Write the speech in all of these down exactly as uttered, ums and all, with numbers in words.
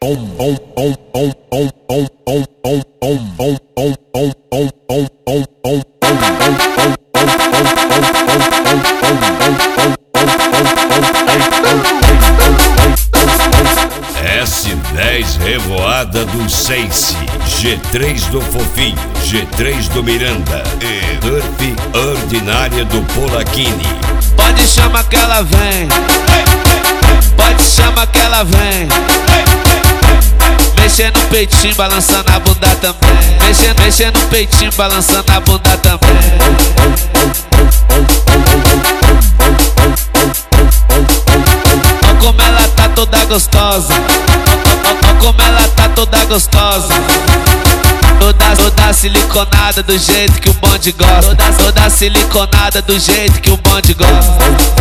S dez Revoada do Seice, G três do Fofinho, G três do Miranda e Turf Ordinária do Polakini. Pode chamar que ela vem, pode chamar que ela vem. Mexendo no peitinho, balançando a bunda também. Mexendo, mexendo no peitinho, balançando a bunda também. Olha como ela tá toda gostosa. Olha como ela tá toda gostosa. Toda, toda siliconada do jeito que o bonde gosta. Toda, toda siliconada do jeito que o bonde gosta.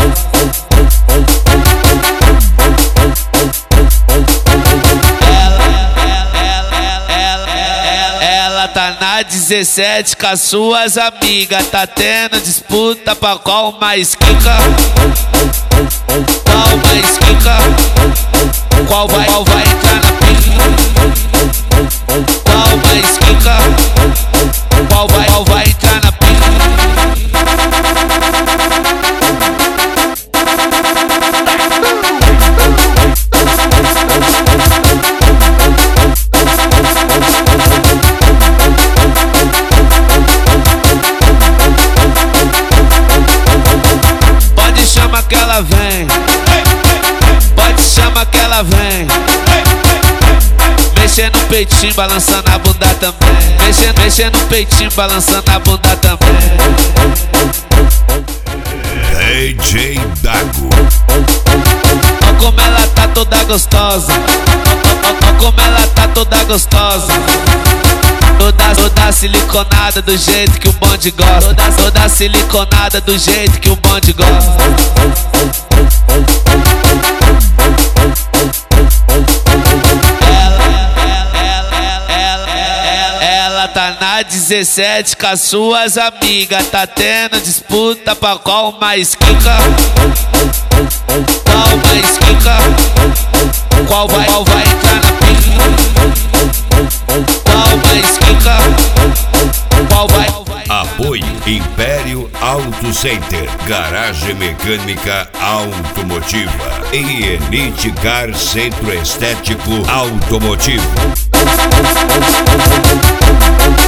Ela tá na dezessete com as suas amigas. Tá tendo disputa pra qual mais quica. Qual mais quica. Qual vai, qual vai entrar na pica. Qual mais quica. Qual vai, qual vai entrar na pica. Pode chamar que ela vem, pode chamar que ela vem. Mexendo no peitinho, balançando a bunda também. Mexendo, mexendo no peitinho, balançando a bunda também. D J Dago. Olha como ela tá toda gostosa. Olha como ela tá toda gostosa. Toda, toda siliconada do jeito que o bonde gosta. Toda, toda siliconada do jeito que o bonde gosta. Ela tá na dezessete com as suas amigas. Tá tendo disputa pra qual mais quica. Qual mais quica. Qual vai, qual vai entrar na pica. Qual mais quica. Qual vai, qual vai. Apoio Império Auto Center, Garagem Mecânica Automotiva e Elite Car Centro Estético Automotivo.